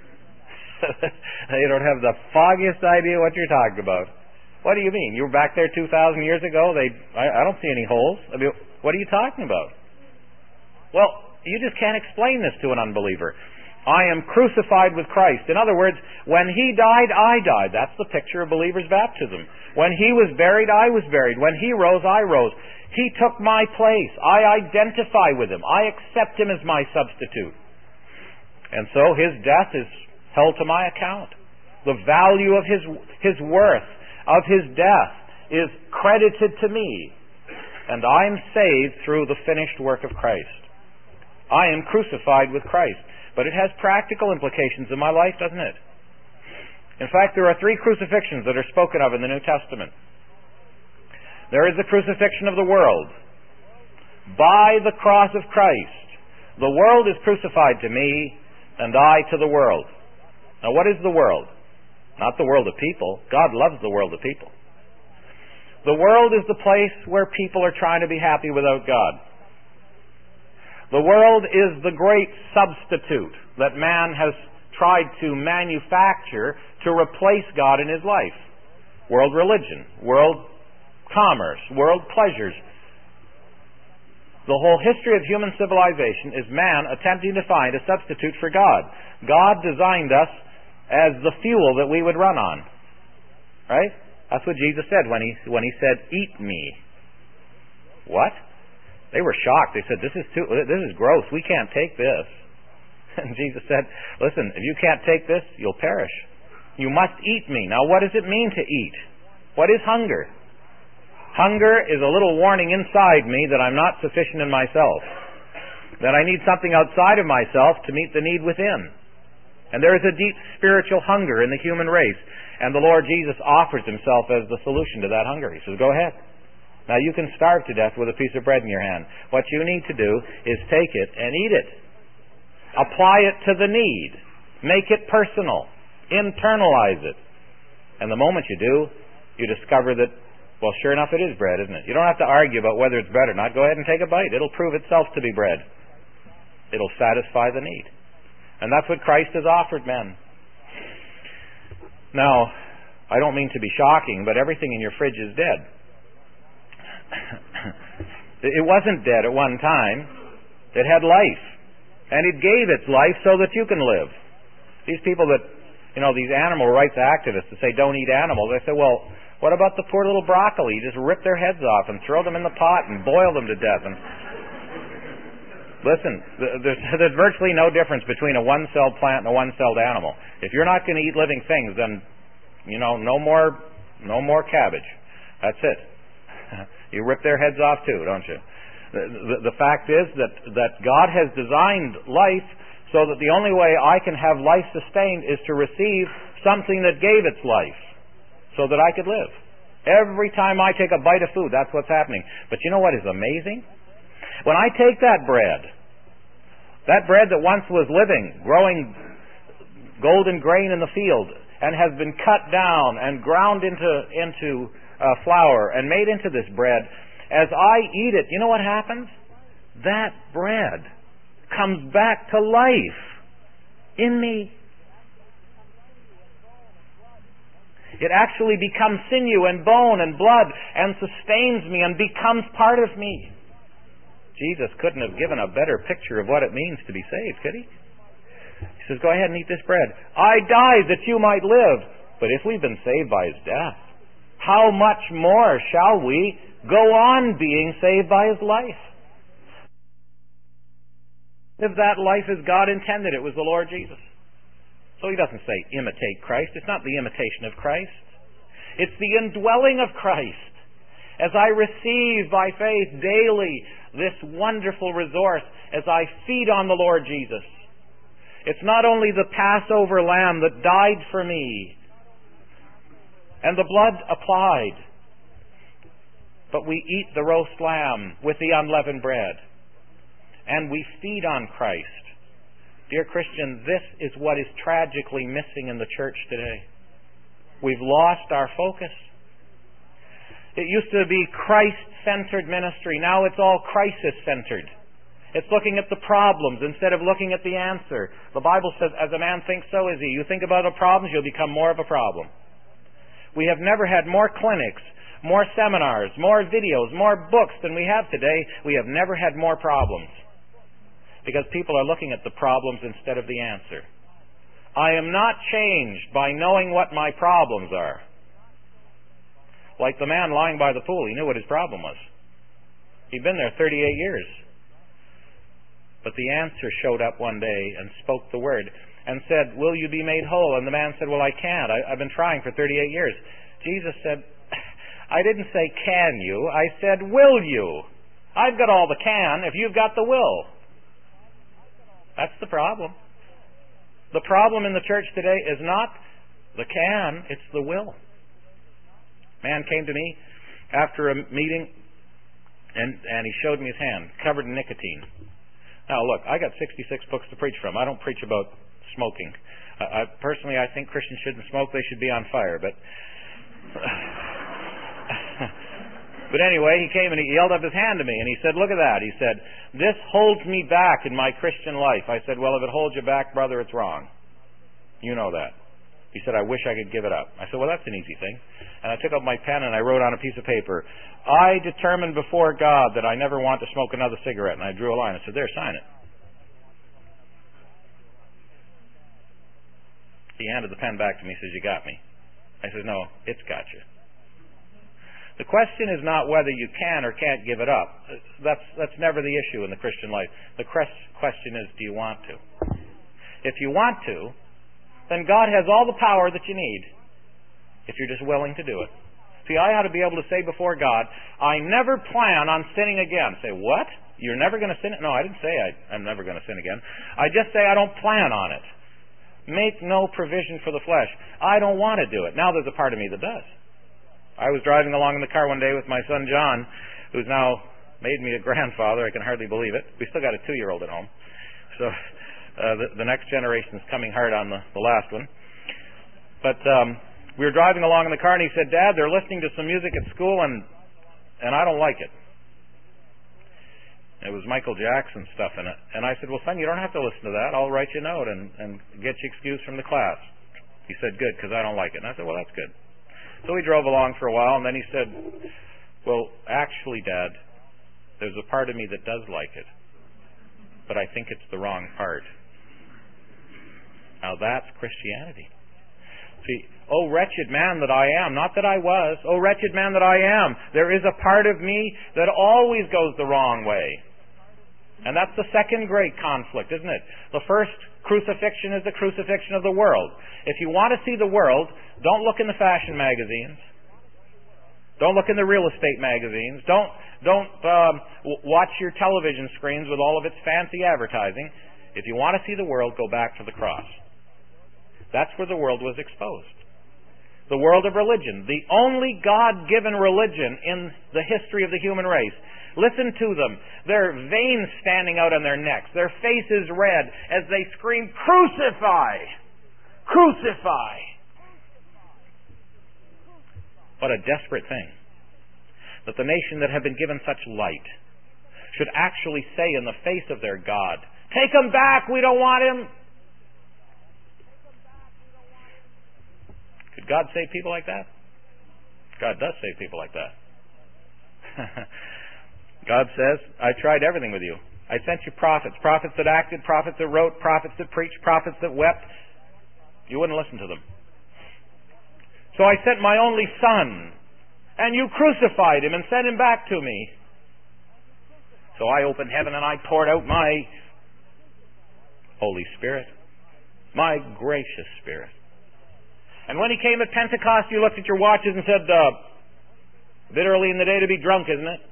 they don't have the foggiest idea what you're talking about. What do you mean? You were back there two thousand years ago? They, I, I don't see any holes. I mean, what are you talking about? Well, you just can't explain this to an unbeliever. I am crucified with Christ. In other words, when He died, I died. That's the picture of believer's baptism. When He was buried, I was buried. When He rose, I rose. He took my place. I identify with Him. I accept Him as my substitute. And so His death is held to my account. The value of His His worth, of His death, is credited to me. And I'm saved through the finished work of Christ. I am crucified with Christ. But it has practical implications in my life, doesn't it? In fact, there are three crucifixions that are spoken of in the New Testament. There is the crucifixion of the world. By the cross of Christ, the world is crucified to me, and I to the world. Now, what is the world? Not the world of people. God loves the world of people. The world is the place where people are trying to be happy without God. The world is the great substitute that man has tried to manufacture to replace God in his life. World religion, world commerce, world pleasures. The whole history of human civilization is man attempting to find a substitute for God. God designed us as the fuel that we would run on. Right? That's what Jesus said when he when he said, "Eat me." What? They were shocked. They said, "This is too this is gross. We can't take this." And Jesus said, "Listen, if you can't take this, you'll perish. You must eat me." Now, what does it mean to eat? What is hunger? Hunger is a little warning inside me that I'm not sufficient in myself, that I need something outside of myself to meet the need within. And there is a deep spiritual hunger in the human race, and the Lord Jesus offers Himself as the solution to that hunger. He says, "Go ahead. Now you can starve to death with a piece of bread in your hand. What you need to do is take it and eat it. Apply it to the need. Make it personal. Internalize it. And the moment you do, you discover that, well, sure enough, it is bread, isn't it? You don't have to argue about whether it's bread or not. Go ahead and take a bite. It'll prove itself to be bread. It'll satisfy the need. And that's what Christ has offered men. Now, I don't mean to be shocking, but everything in your fridge is dead. It wasn't dead at one time. It had life. And it gave its life so that you can live. These people that, you know, these animal rights activists that say don't eat animals, I say, well, what about the poor little broccoli? You just rip their heads off and throw them in the pot and boil them to death. And listen, there's, there's virtually no difference between a one-celled plant and a one-celled animal. If you're not going to eat living things, then, you know, no more, no more cabbage. That's it. You rip their heads off too, don't you? The, the, the fact is that, that God has designed life so that the only way I can have life sustained is to receive something that gave its life so that I could live. Every time I take a bite of food, that's what's happening. But you know what is amazing? When I take that bread, That bread that once was living, growing golden grain in the field, and has been cut down and ground into, into uh, flour and made into this bread, as I eat it, you know what happens? That bread comes back to life in me. It actually becomes sinew and bone and blood and sustains me and becomes part of me. Jesus couldn't have given a better picture of what it means to be saved, could he? He says, go ahead and eat this bread. I died that you might live. But if we've been saved by his death, how much more shall we go on being saved by his life? If that life as God intended it was the Lord Jesus. So he doesn't say imitate Christ. It's not the imitation of Christ. It's the indwelling of Christ. As I receive by faith daily this wonderful resource, as I feed on the Lord Jesus. It's not only the Passover lamb that died for me and the blood applied, but we eat the roast lamb with the unleavened bread and we feed on Christ. Dear Christian, this is what is tragically missing in the church today. We've lost our focus. It used to be Christ-centered ministry. Now it's all crisis-centered. It's looking at the problems instead of looking at the answer. The Bible says, as a man thinks, so is he. You think about the problems, you'll become more of a problem. We have never had more clinics, more seminars, more videos, more books than we have today. We have never had more problems. Because people are looking at the problems instead of the answer. I am not changed by knowing what my problems are. Like the man lying by the pool, he knew what his problem was. He'd been there thirty-eight years. But the answer showed up one day and spoke the word and said, will you be made whole? And the man said, well, I can't. I, I've been trying for thirty-eight years. Jesus said, I didn't say can you. I said, will you? I've got all the can if you've got the will. That's the problem. The problem in the church today is not the can, it's the will. Man came to me after a meeting and, and he showed me his hand covered in nicotine. Now look, I got sixty-six books to preach from. I don't preach about smoking. Uh, I, personally, I think Christians shouldn't smoke. They should be on fire. But but anyway, he came and he held up his hand to me and he said, look at that. He said, this holds me back in my Christian life. I said, well, if it holds you back, brother, it's wrong. You know that. He said, I wish I could give it up. I said, well, that's an easy thing. And I took out my pen and I wrote on a piece of paper, I determined before God that I never want to smoke another cigarette. And I drew a line. I said, there, sign it. He handed the pen back to me. He says, you got me. I said, no, it's got you. The question is not whether you can or can't give it up. That's, that's never the issue in the Christian life. The question is, do you want to? If you want to, then God has all the power that you need if you're just willing to do it. See, I ought to be able to say before God, I never plan on sinning again. Say, what? You're never going to sin? No, I didn't say I, I'm never going to sin again. I just say I don't plan on it. Make no provision for the flesh. I don't want to do it. Now there's a part of me that does. I was driving along in the car one day with my son John, who's now made me a grandfather. I can hardly believe it. We still got a two-year-old at home. So uh, the, the next generation is coming hard on the, the last one. But um, we were driving along in the car and he said, Dad, they're listening to some music at school and and I don't like it. It was Michael Jackson stuff in it. And I said, well, son, you don't have to listen to that. I'll write you a note and, and get you excused from the class. He said, good, because I don't like it. And I said, well, that's good. So we drove along for a while, and then he said, well, actually, Dad, there's a part of me that does like it, but I think it's the wrong part. Now that's Christianity. See, oh, wretched man that I am, not that I was, oh, wretched man that I am, there is a part of me that always goes the wrong way. And that's the second great conflict, isn't it? The first crucifixion is the crucifixion of the world. If you want to see the world, don't look in the fashion magazines. Don't look in the real estate magazines. Don't don't um, w- watch your television screens with all of its fancy advertising. If you want to see the world, go back to the cross. That's where the world was exposed. The world of religion. The only God-given religion in the history of the human race. Listen to them. Their veins standing out on their necks. Their faces red as they scream, "Crucify! Crucify!" What a desperate thing. That the nation that have been given such light should actually say in the face of their God, "Take him back, we don't want him." Could God save people like that? God does save people like that. God says, "I tried everything with you. I sent you prophets, prophets that acted, prophets that wrote, prophets that preached, prophets that wept. You wouldn't listen to them. So I sent my only Son, and you crucified him and sent him back to me. So I opened heaven and I poured out my Holy Spirit, my gracious Spirit. And when he came at Pentecost, you looked at your watches and said, uh, a bit early in the day to be drunk, isn't it?"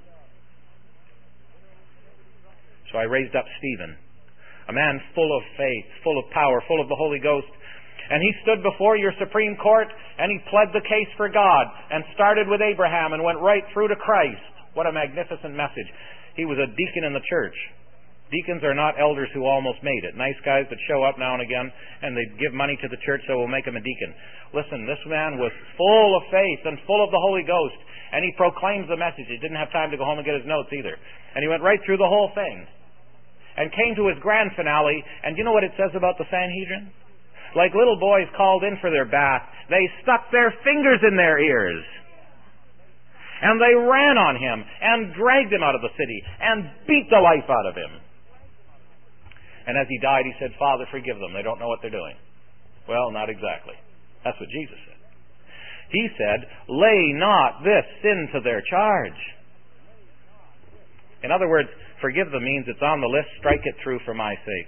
So I raised up Stephen, a man full of faith, full of power, full of the Holy Ghost. And he stood before your Supreme Court and he pled the case for God and started with Abraham and went right through to Christ. What a magnificent message. He was a deacon in the church. Deacons are not elders who almost made it. Nice guys that show up now and again and they give money to the church, so we'll make him a deacon. Listen, this man was full of faith and full of the Holy Ghost, and he proclaims the message. He didn't have time to go home and get his notes either. And he went right through the whole thing and came to his grand finale. And you know what it says about the Sanhedrin? Like little boys called in for their bath, they stuck their fingers in their ears. And they ran on him and dragged him out of the city and beat the life out of him. And as he died, he said, "Father, forgive them. They don't know what they're doing." Well, not exactly. That's what Jesus said. He said, "Lay not this sin to their charge." In other words, forgive them means it's on the list, strike it through for my sake.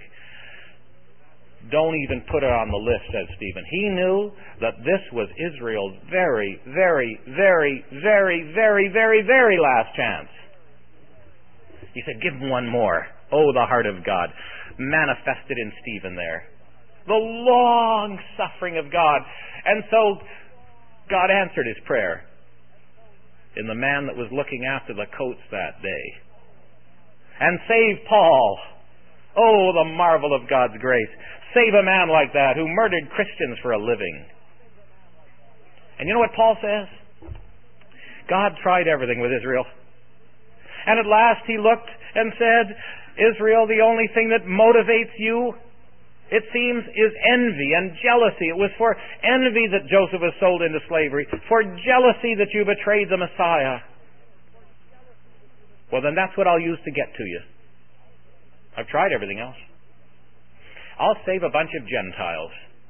Don't even put it on the list, said Stephen. He knew that this was Israel's very, very, very, very, very, very, very last chance. He said, "Give him one more." Oh, the heart of God manifested in Stephen there. The long suffering of God. And so God answered his prayer in the man that was looking after the coats that day. And saved Paul. Oh, the marvel of God's grace. Save a man like that who murdered Christians for a living. And you know what Paul says? God tried everything with Israel. And at last he looked and said, "Israel, the only thing that motivates you, it seems, is envy and jealousy. It was for envy that Joseph was sold into slavery, for jealousy that you betrayed the Messiah." Well, then that's what I'll use to get to you. I've tried everything else. I'll save a bunch of Gentiles.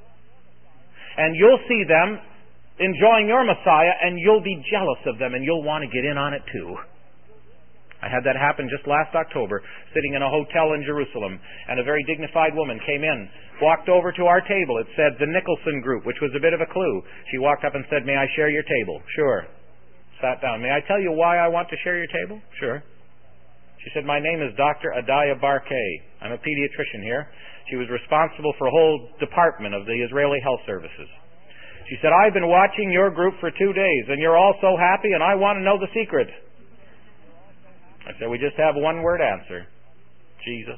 And you'll see them enjoying your Messiah, and you'll be jealous of them, and you'll want to get in on it too. I had that happen just last October, sitting in a hotel in Jerusalem, and a very dignified woman came in, walked over to our table. It said the Nicholson Group, which was a bit of a clue. She walked up and said, "May I share your table?" "Sure." Sat down. "May I tell you why I want to share your table?" "Sure." She said, "My name is Doctor Adaya Barkay. I'm a pediatrician here." She was responsible for a whole department of the Israeli Health Services. She said, "I've been watching your group for two days, and you're all so happy, and I want to know the secret." I said, "We just have one word answer. Jesus."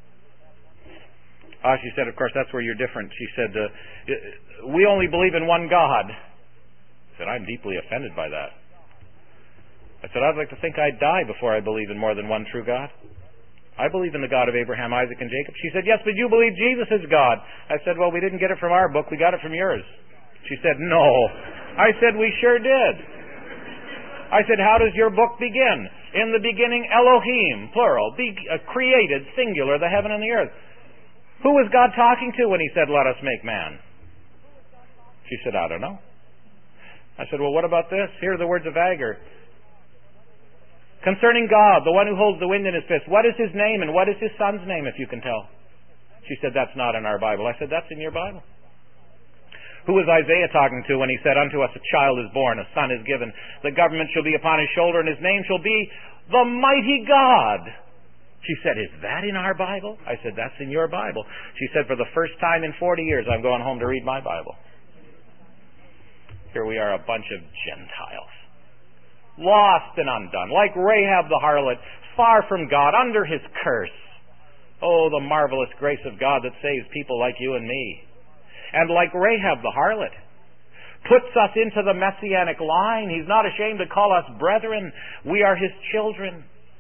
Ah, she said, "Of course, that's where you're different." She said, uh, "We only believe in one God." I said, "I'm deeply offended by that." I said, "I'd like to think I'd die before I believe in more than one true God. I believe in the God of Abraham, Isaac, and Jacob." She said, "Yes, but you believe Jesus is God." I said, "Well, we didn't get it from our book. We got it from yours." She said, "No." I said, "We sure did." I said, "How does your book begin?" "In the beginning, Elohim, plural, be, uh, created, singular, the heaven and the earth." Who was God talking to when he said, "Let us make man"? She said, "I don't know." I said, "Well, what about this? Here are the words of Agur. Concerning God, the one who holds the wind in his fist, what is his name and what is his son's name, if you can tell?" She said, "That's not in our Bible." I said, "That's in your Bible." Who was Isaiah talking to when he said, "Unto us a child is born, a son is given, the government shall be upon his shoulder, and his name shall be the Mighty God"? She said, "Is that in our Bible?" I said, "That's in your Bible." She said, "For the first time in forty years, I'm going home to read my Bible." Here we are, a bunch of Gentiles, lost and undone, like Rahab the harlot, far from God, under his curse. Oh, the marvelous grace of God that saves people like you and me. And like Rahab the harlot, puts us into the messianic line. He's not ashamed to call us brethren. We are his children.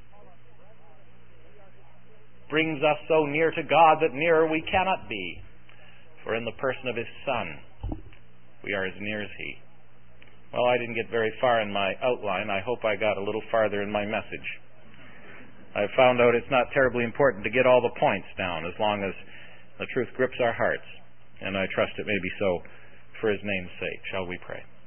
Brings us so near to God that nearer we cannot be. For in the person of his Son, we are as near as he. Well, I didn't get very far in my outline. I hope I got a little farther in my message. I found out it's not terribly important to get all the points down as long as the truth grips our hearts. And I trust it may be so for his name's sake. Shall we pray?